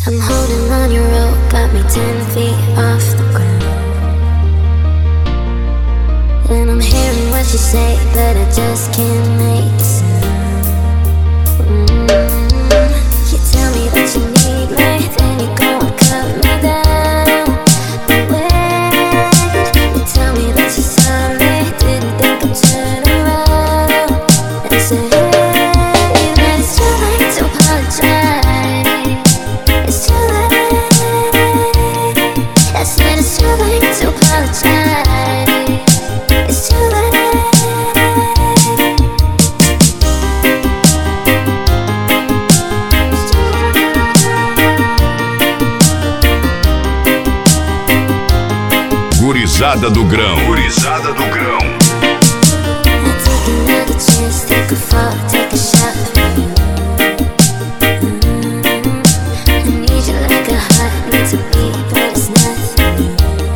I'm holding on your rope, got me 10 feet off the ground. And I'm hearing what you say, but I just can't make a sound. You tell me that you need me, then you go and cut me down. But wait, you tell me that you're sorry, didn't think I'd turn around and say, hey, that it's too late to apologize. It's too late. I said it's too late to apologize. It's too late. Gurizada do Grão. Gurizada do Grão. Take another chance, take a fall, take a shot for you. I need you like a heart needs a beat, but it's nothing.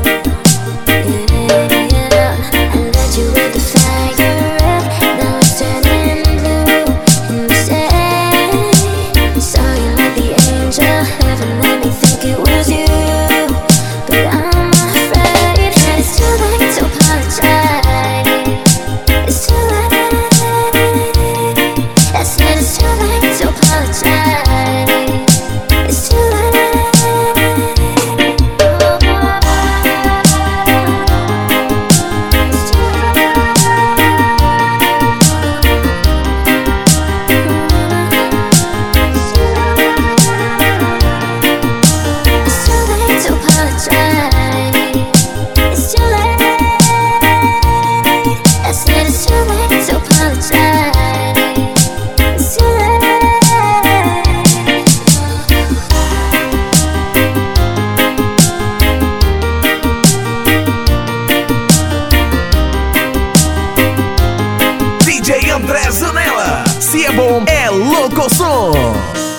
Yeah, I led you with the fire, now it's turning blue. And you say, saw you like the angel, heaven made me think it was you. But I'm afraid that it's too late to apologize. It's too late. I said it's too late to apologize. It's too late. It's too late to apologize. It's too late. I said it's too late to apologize. It's too late. DJ André Zanella, se é bom, é louco som.